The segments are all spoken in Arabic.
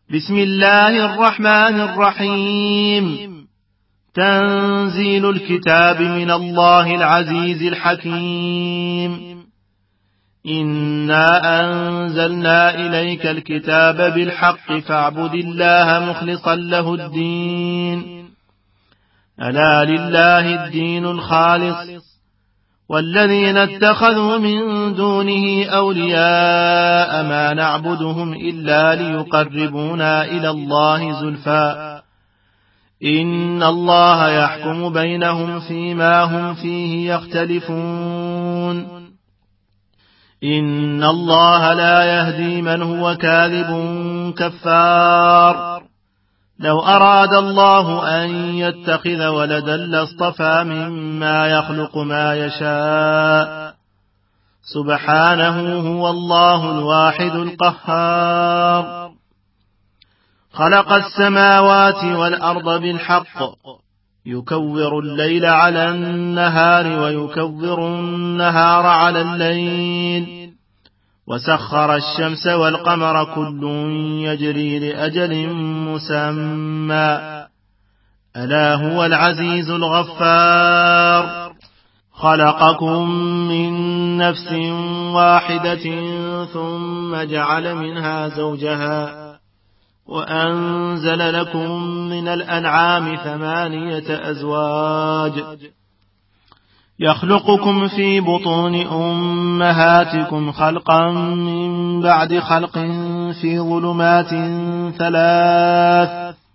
بسم الله الرحمن الرحيم. تنزيل الكتاب من الله العزيز الحكيم. إنا أنزلنا إليك الكتاب بالحق فاعبد الله مخلصا له الدين. ألا لله الدين الخالص، والذين اتخذوا من دونه أولياء ما نعبدهم إلا ليقربونا إلى الله زلفى إن الله يحكم بينهم فيما هم فيه يختلفون. إن الله لا يهدي من هو كاذب كفار. لو أراد الله أن يتخذ ولدا لاصطفى مما يخلق ما يشاء، سبحانه هو الله الواحد القهار. خلق السماوات والأرض بالحق، يكور الليل على النهار ويكور النهار على الليل، وسخر الشمس والقمر كل يجري لأجل مسمى، ألا هو العزيز الغفار. خلقكم من نفس واحدة ثم جعل منها زوجها وأنزل لكم من الأنعام 8 أزواج يخلقكم في بطون أمهاتكم خلقا من بعد خلق في ظلمات 3.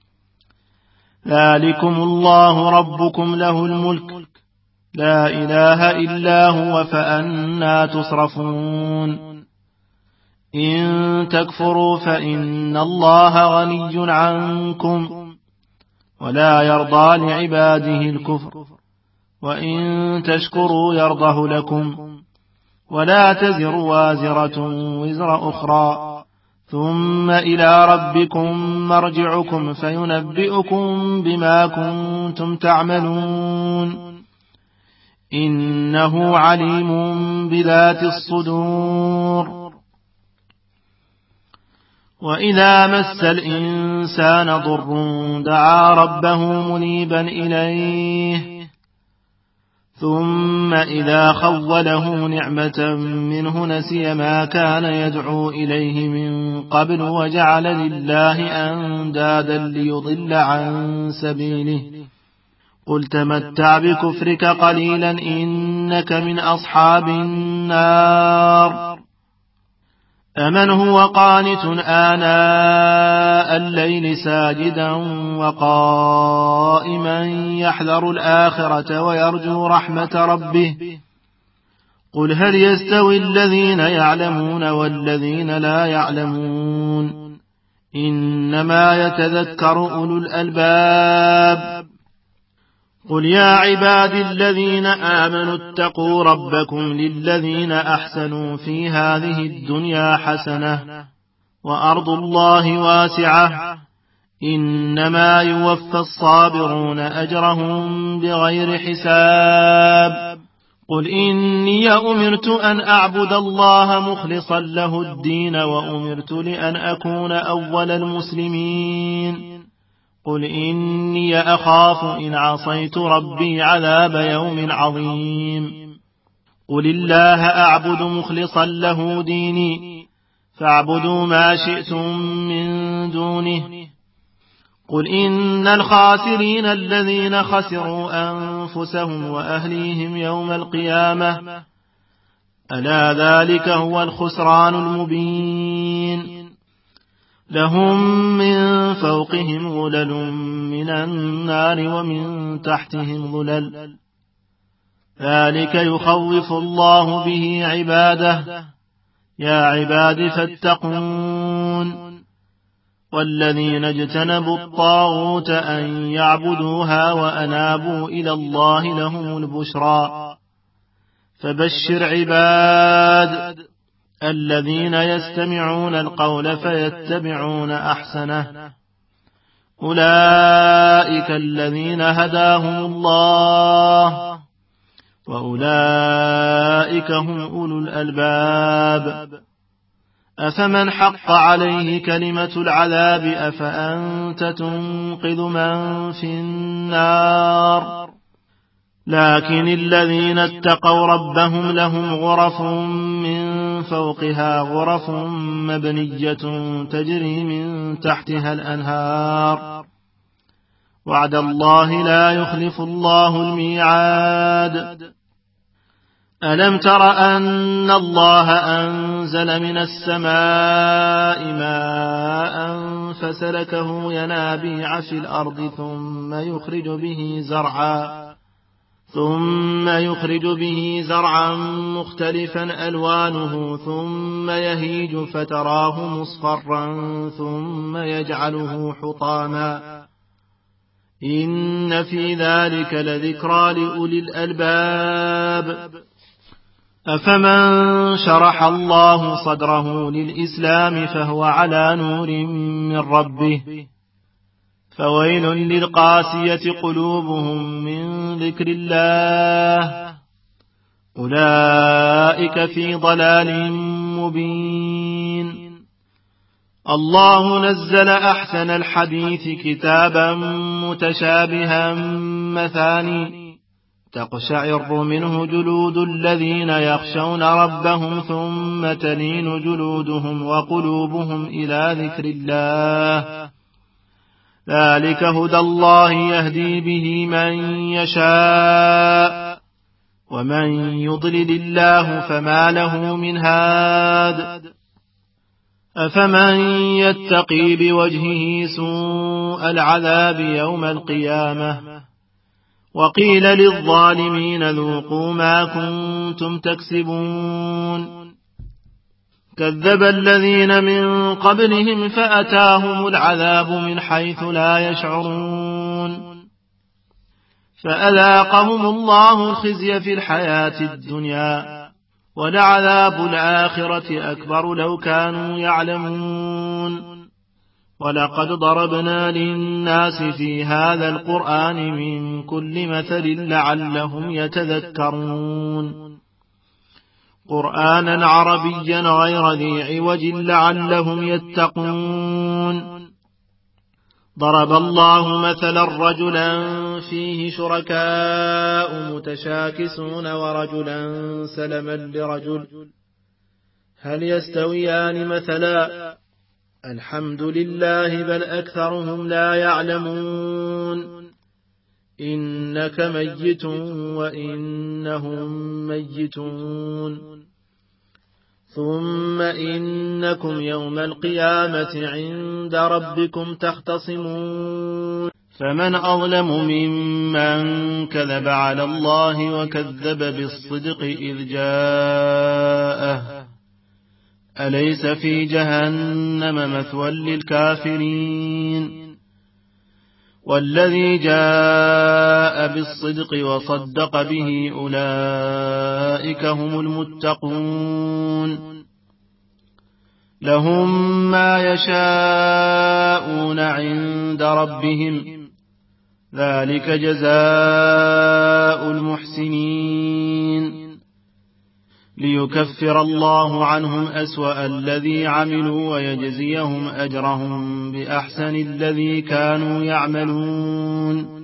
ذلكم الله ربكم له الملك، لا إله إلا هو، فأنى تصرفون. إن تكفروا فإن الله غني عنكم ولا يرضى لعباده الكفر، وإن تشكروا يرضه لكم، ولا تزر وازرة وزر أخرى، ثم إلى ربكم مرجعكم فينبئكم بما كنتم تعملون. إنه عليم بذات الصدور. وإذا مس الإنسان ضر دعا ربه منيبا إليه، ثم إذا خوله نعمة منه نسي ما كان يدعو إليه من قبل وجعل لله أندادا ليضل عن سبيله. قل تمتع بكفرك قليلا إنك من أصحاب النار. أمن هو قانت آناء الليل ساجدا وقائما يحذر الآخرة ويرجو رحمة ربه. قل هل يستوي الذين يعلمون والذين لا يعلمون؟ إنما يتذكر أولو الألباب. قل يا عبادي الذين آمنوا اتقوا ربكم للذين أحسنوا في هذه الدنيا حسنة وأرض الله واسعة، إنما يوفى الصابرون أجرهم بغير حساب. قل إني أمرت أن أعبد الله مخلصا له الدين وأمرت لأن أكون أول المسلمين. قل إني أخاف إن عصيت ربي عذاب يوم عظيم. قل الله أعبد مخلصا له ديني فاعبدوا ما شئتم من دونه. قل إن الخاسرين الذين خسروا أنفسهم وأهليهم يوم القيامة، ألا ذلك هو الخسران المبين. لهم من فوقهم ظلل من النار ومن تحتهم ظلل، ذلك يخوف الله به عباده. يا عباد فاتقون. والذين اجتنبوا الطاغوت أن يعبدوها وأنابوا إلى الله لهم البشرى. فبشر عباد الذين يستمعون القول فيتبعون أحسنه، أولئك الذين هداهم الله، وأولئك هم أولو الألباب. أفمن حق عليه كلمة العذاب أفأنت تنقذ من في النار لكن الذين اتقوا ربهم لهم غرف من فوقها غرف مبنية تجري من تحتها الأنهار وعد الله لا يخلف الله الميعاد ألم تر أن الله أنزل من السماء ماء فسلكه ينابيع في الأرض ثم يخرج به زرعا مختلفا ألوانه ثم يهيج فتراه مصفرا ثم يجعله حطاما إن في ذلك لذكرى لأولي الألباب أفمن شرح الله صدره للإسلام فهو على نور من ربه فويل للقاسية قلوبهم من ذكر الله أولئك في ضلال مبين الله نزل أحسن الحديث كتابا متشابها مثاني تقشعر منه جلود الذين يخشون ربهم ثم تلين جلودهم وقلوبهم إلى ذكر الله ذلك هدى الله يهدي به من يشاء ومن يضلل الله فما له من هاد أفمن يتقي بوجهه سوء العذاب يوم القيامة وقيل للظالمين ذوقوا ما كنتم تكسبون كذب الذين من قبلهم فأتاهم العذاب من حيث لا يشعرون فأذاقهم الله الخزي في الحياة الدنيا ولعذاب الآخرة أكبر لو كانوا يعلمون ولقد ضربنا للناس في هذا القرآن من كل مثل لعلهم يتذكرون قرآنا عربيا غير ذي عوج لعلهم يتقون ضرب الله مثلا رجلا فيه شركاء متشاكسون ورجلا سلما لرجل هل يستويان مثلا الحمد لله بل أكثرهم لا يعلمون إنك ميت وإنهم ميتون ثم إنكم يوم القيامة عند ربكم تختصمون فمن أظلم ممن كذب على الله وكذب بالصدق إذ جاءه أليس في جهنم مثوى للكافرين والذي جاء بالصدق وصدق به أولئك هم المتقون لهم ما يشاءون عند ربهم ذلك جزاء المحسنين ليكفر الله عنهم أسوأ الذي عملوا ويجزيهم أجرهم بأحسن الذي كانوا يعملون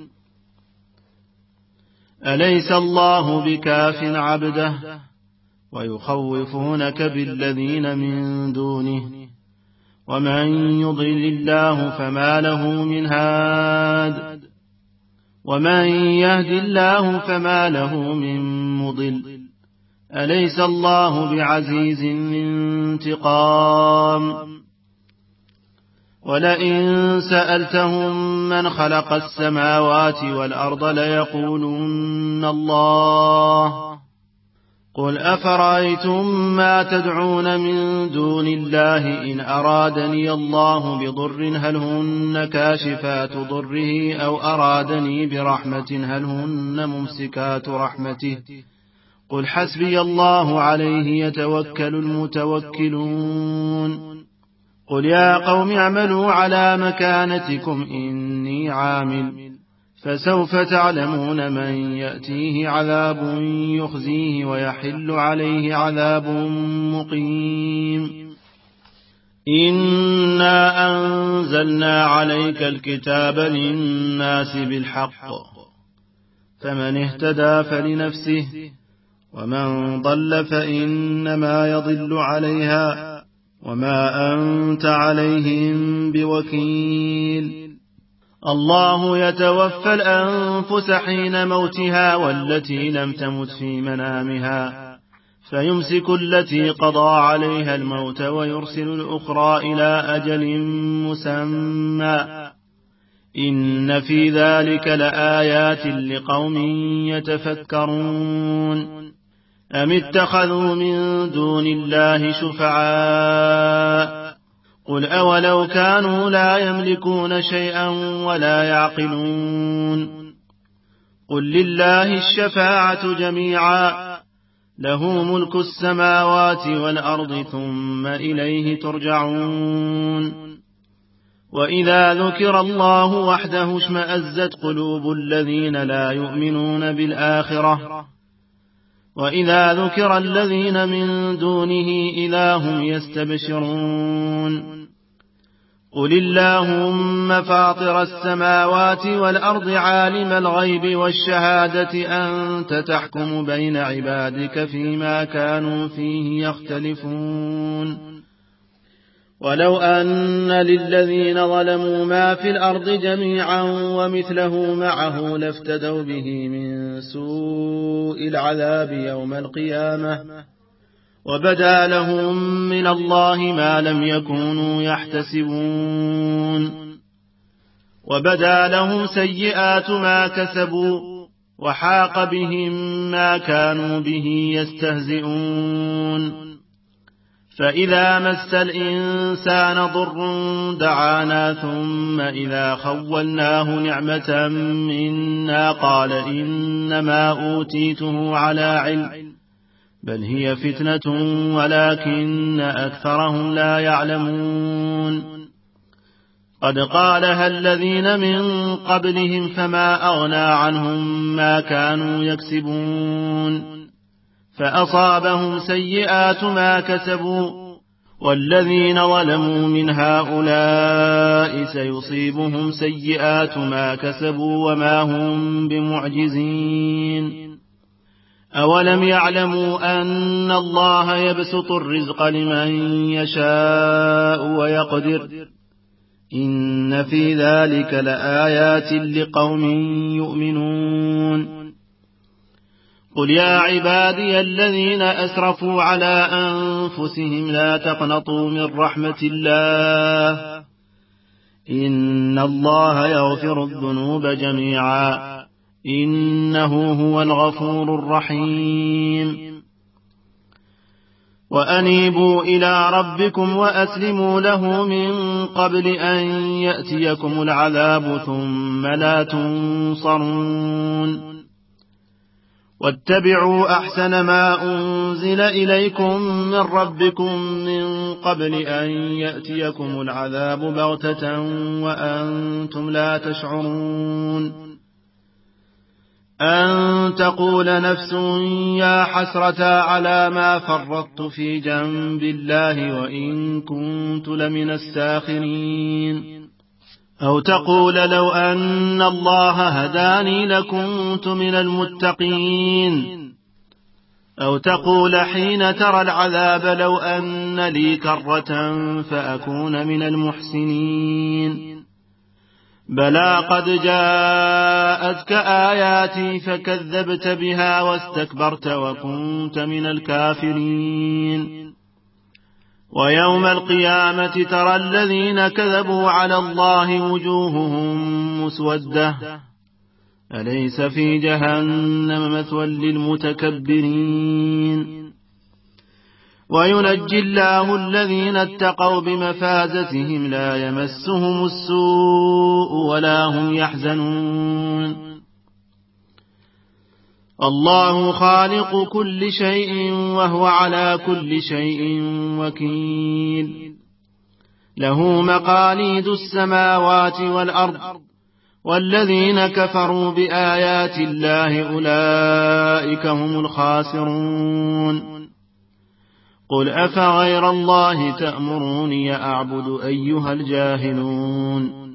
أليس الله بكاف عبده ويخوفونك بالذين من دونه ومن يضلل الله فما له من هاد ومن يهد الله فما له من مضل أليس الله بعزيز انتقام ولئن سألتهم من خلق السماوات والأرض ليقولن الله قل أفرأيتم ما تدعون من دون الله إن أرادني الله بضر هل هن كاشفات ضره أو أرادني برحمة هل هن ممسكات رحمته قل حسبي الله عليه يتوكل المتوكلون قل يا قوم اعملوا على مكانتكم إني عامل فسوف تعلمون من يأتيه عذاب يخزيه ويحل عليه عذاب مقيم إنا أنزلنا عليك الكتاب للناس بالحق فمن اهتدى فلنفسه ومن ضل فإنما يضل عليها وما أنت عليهم بوكيل. الله يتوفى الأنفس حين موتها والتي لم تمت في منامها فيمسك التي قضى عليها الموت ويرسل الأخرى إلى أجل مسمى إن في ذلك لآيات لقوم يتفكرون. أم اتخذوا من دون الله شفعاء قل أولو كانوا لا يملكون شيئا ولا يعقلون قل لله الشفاعة جميعا له ملك السماوات والأرض ثم إليه ترجعون. وإذا ذكر الله وحده اشمأزت قلوب الذين لا يؤمنون بالآخرة وإذا ذكر الذين من دونه إذا هم يستبشرون. قل اللهم فاطر السماوات والأرض عالم الغيب والشهادة أنت تحكم بين عبادك فيما كانوا فيه يختلفون. ولو أن للذين ظلموا ما في الأرض جميعا ومثله معه لافتدوا به من سوء العذاب يوم القيامة وبدا لهم من الله ما لم يكونوا يحتسبون. وبدا لهم سيئات ما كسبوا وحاق بهم ما كانوا به يستهزئون. فإذا مس الإنسان ضر دعانا ثم إذا خولناه نعمة منا قال إنما أوتيته على علم بل هي فتنة ولكن أكثرهم لا يعلمون. قد قالها الذين من قبلهم فما أغنى عنهم ما كانوا يكسبون فأصابهم سيئات ما كسبوا والذين ظلموا من هؤلاء سيصيبهم سيئات ما كسبوا وما هم بمعجزين. أولم يعلموا أن الله يبسط الرزق لمن يشاء ويقدر إن في ذلك لآيات لقوم يؤمنون. قل يا عبادي الذين أسرفوا على أنفسهم لا تقنطوا من رحمة الله إن الله يغفر الذنوب جميعا إنه هو الغفور الرحيم. وأنيبوا إلى ربكم وأسلموا له من قبل أن يأتيكم العذاب ثم لا تنصرون. واتبعوا أحسن ما أنزل إليكم من ربكم من قبل أن يأتيكم العذاب بغتة وأنتم لا تشعرون. أن تقول نفس يا حسرة على ما فرطت في جنب الله وإن كنت لمن الساخرين. أو تقول لو أن الله هداني لكنت من المتقين. أو تقول حين ترى العذاب لو أن لي كرة فأكون من المحسنين. بلى قد جاءتك آياتي فكذبت بها واستكبرت وكنت من الكافرين. ويوم القيامة ترى الذين كذبوا على الله وجوههم مسودة أليس في جهنم مثوى للمتكبرين. وينجي الله الذين اتقوا بمفازتهم لا يمسهم السوء ولا هم يحزنون. الله خالق كل شيء وهو على كل شيء وكيل. له مقاليد السماوات والأرض والذين كفروا بآيات الله أولئك هم الخاسرون. قل أفغير الله تأمروني أعبد أيها الجاهلون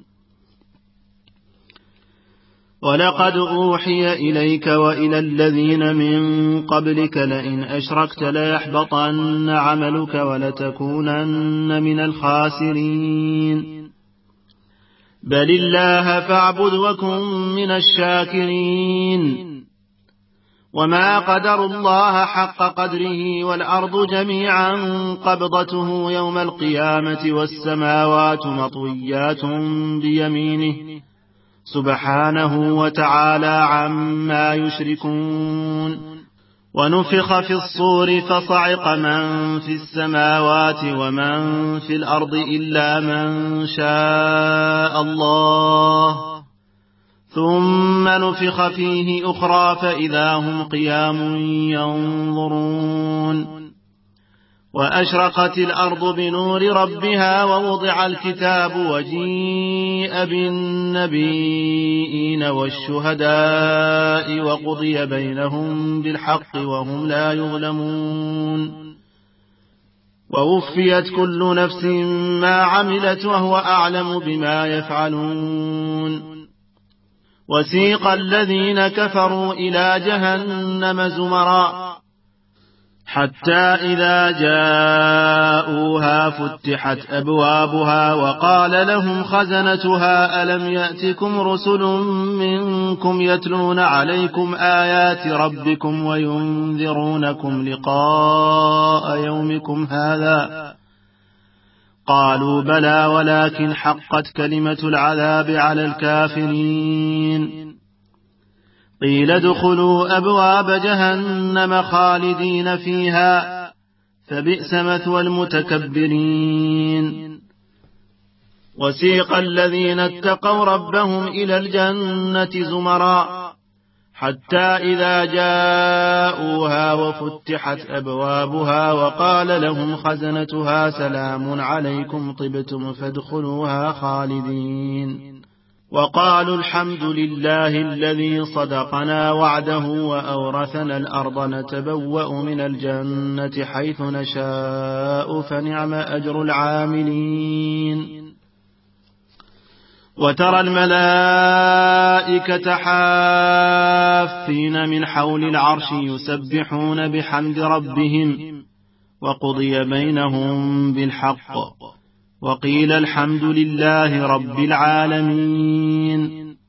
ولقد أوحي إليك وإلى الذين من قبلك لئن أشركت ليحبطن عملك ولتكونن من الخاسرين بل الله فاعبد وكن من الشاكرين وما قدروا الله حق قدره والأرض جميعا قبضته يوم القيامة والسماوات مطويات بيمينه سبحانه وتعالى عما يشركون ونفخ في الصور فصعق من في السماوات ومن في الأرض إلا من شاء الله ثم نفخ فيه أخرى فإذا هم قيام ينظرون وأشرقت الأرض بنور ربها ووضع الكتاب وجيء بالنبيين والشهداء وقضي بينهم بالحق وهم لا يظلمون ووفيت كل نفس ما عملت وهو أعلم بما يفعلون وسيق الذين كفروا إلى جهنم زمرا حتى إذا جاءوها فتحت أبوابها وقال لهم خزنتها ألم يأتكم رسل منكم يتلون عليكم آيات ربكم وينذرونكم لقاء يومكم هذا قالوا بلى ولكن حقت كلمة العذاب على الكافرين قيل ادخلوا أبواب جهنم خالدين فيها فبئس مثوى المتكبرين وسيق الذين اتقوا ربهم إلى الجنة زمرا حتى إذا جاءوها وفتحت أبوابها وقال لهم خزنتها سلام عليكم طبتم فادخلوها خالدين وقالوا الحمد لله الذي صدقنا وعده وأورثنا الأرض نتبوأ من الجنة حيث نشاء فنعم أجر العاملين وترى الملائكة حافين من حول العرش يسبحون بحمد ربهم وقضي بينهم بالحق وقيل الحمد لله رب العالمين